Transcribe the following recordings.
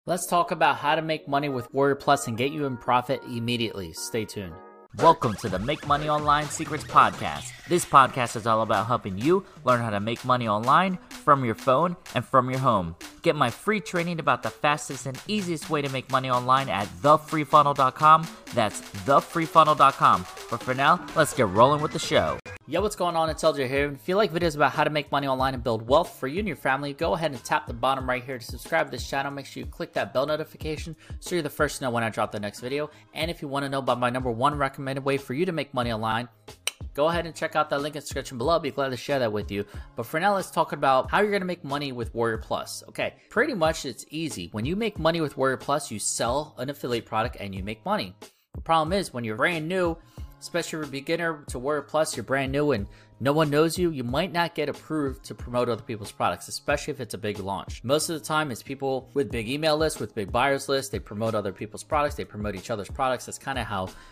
Let's talk about how to make money with Warrior Plus and get you in profit immediately. Stay tuned. Welcome to the Make Money Online Secrets Podcast. This podcast is all about helping you learn how to make money online from your phone and from your home. Get my free training about the fastest and easiest way to make money online at thefreefunnel.com. That's thefreefunnel.com. But for now, let's get rolling with the show. Yo, what's going on? It's LJ here. If you like videos about how to make money online and build wealth for you and your family, go ahead and tap the bottom right here to subscribe to this channel. Make sure you click that bell notification so you're the first to know when I drop the next video. And if you want to know about my #1 recommended way for you to make money online, go ahead and check out that link in the description below. I'll be glad to share that with you. But for now, let's talk about how you're going to make money with Warrior Plus. Okay, pretty much it's easy. When you make money with Warrior Plus, you sell an affiliate product and you make money. The problem is when you're brand new, especially if you're a beginner to Warrior Plus, you're brand new and no one knows you, you might not get approved to promote other people's products, especially if it's a big launch. Most of the time, it's people with big email lists, with big buyers lists. They promote other people's products. They promote each other's products. That's kind of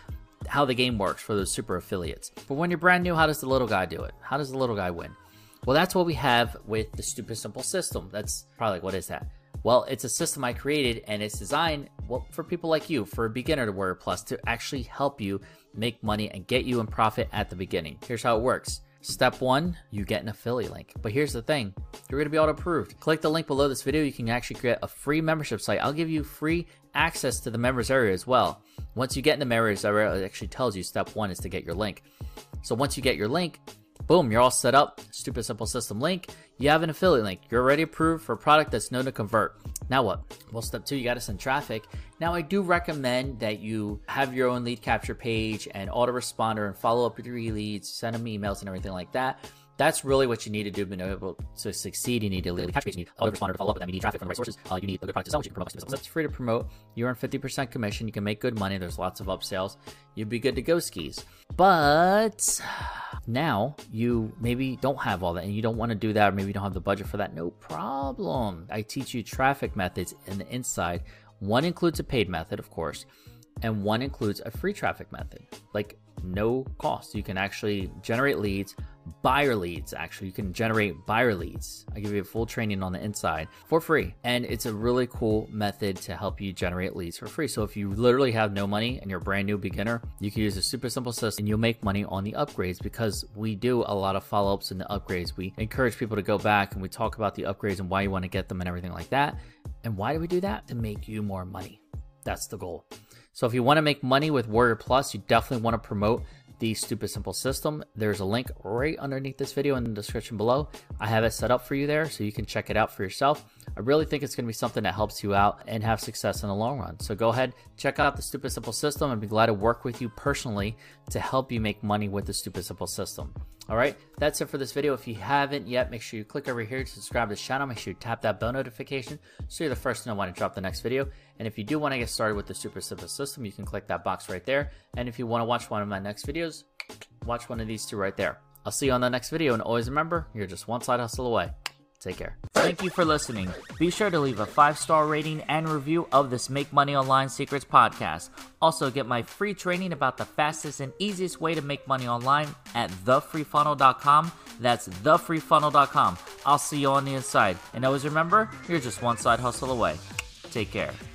how the game works for those super affiliates. But when you're brand new, how does the little guy do it? How does the little guy win? Well, that's what we have with the Stupid Simple system. That's probably like, what is that? Well, it's a system I created and it's designed for people like you, for a beginner to Warrior Plus, to actually help you make money and get you in profit at the beginning. Here's how it works. Step 1, you get an affiliate link. But here's the thing, you're gonna be auto approved. Click the link below this video. You can actually create a free membership site. I'll give you free access to the members area as well. Once you get in the members area, it actually tells you step 1 is to get your link. So once you get your link, boom, you're all set up. Stupid Simple System link. You have an affiliate link. You're already approved for a product that's known to convert. Now what? Well, step 2, you got to send traffic. Now, I do recommend that you have your own lead capture page and autoresponder and follow up with your leads, send them emails and everything like that. That's really what you need to do to be able to succeed. You need a lead capture page, you need autoresponder to follow up with them, you need traffic from the right sources, you need a good product to sell, which you can promote. So it's free to promote. You earn 50% commission. You can make good money. There's lots of upsells. You'd be good to go skis. But now you maybe don't have all that and you don't want to do that, or maybe you don't have the budget for that. No problem. I teach you traffic methods in the inside. One includes a paid method, of course, and one includes a free traffic method, like no cost. You can actually generate leads, buyer leads. Actually, you can generate buyer leads. I give you a full training on the inside for free. And it's a really cool method to help you generate leads for free. So if you literally have no money and you're a brand new beginner, you can use a super simple system and you'll make money on the upgrades, because we do a lot of follow-ups in the upgrades. We encourage people to go back and we talk about the upgrades and why you want to get them and everything like that. And why do we do that? To make you more money. That's the goal. So if you want to make money with Warrior Plus, you definitely want to promote the Stupid Simple system. There's a link right underneath this video in the description below. I have it set up for you there so you can check it out for yourself. I really think it's going to be something that helps you out and have success in the long run. So go ahead, check out the Stupid Simple system. I'd be glad to work with you personally to help you make money with the Stupid Simple system. All right, that's it for this video. If you haven't yet, make sure you click over here to subscribe to this channel. Make sure you tap that bell notification so you're the first to know when I drop the next video. And if you do want to get started with the Super Simple system, you can click that box right there. And if you want to watch one of my next videos, watch one of these two right there. I'll see you on the next video, and always remember, you're just one side hustle away. Take care. Thank you for listening. Be sure to leave a 5-star rating and review of this Make Money Online Secrets podcast. Also, get my free training about the fastest and easiest way to make money online at thefreefunnel.com. That's thefreefunnel.com. I'll see you on the inside. And always remember, you're just one side hustle away. Take care.